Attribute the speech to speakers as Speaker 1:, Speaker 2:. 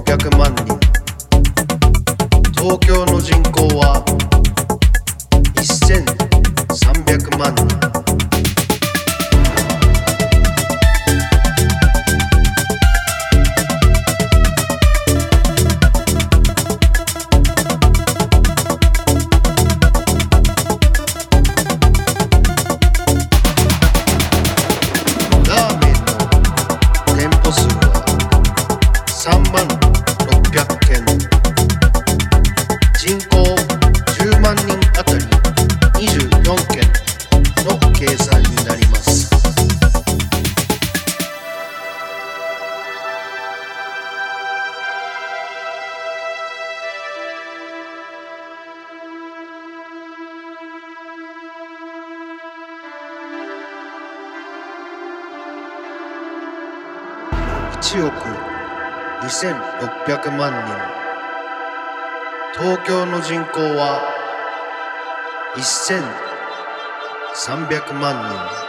Speaker 1: 1600万人。東京の人口は1300万人。ラーメンの店舗数は3万600軒。人口10万人あたり24軒の計算になります。1億2600万人。東京の人口は1300万人。